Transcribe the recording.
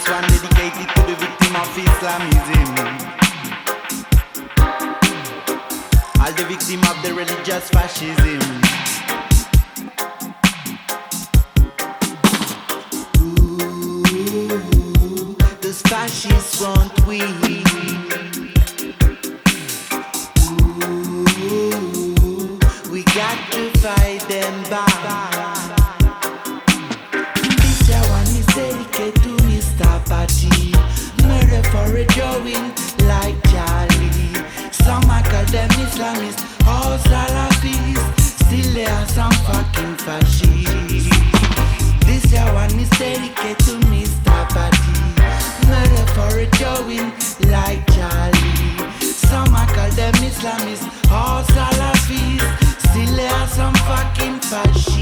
this one dedicated to the victim of Islamism. All the victim of the religious fascism. Ooh, those fascists won't win. Ooh, we got to fight them back. This one is dedicated to Mr. Patty. Murder for a drawing like Charlie. Some I call them Islamists, all Salafis. Still there are some fucking fascists. This one is dedicated to Mr. Patty. Murder for a drawing like Charlie. Some I call them Islamists, all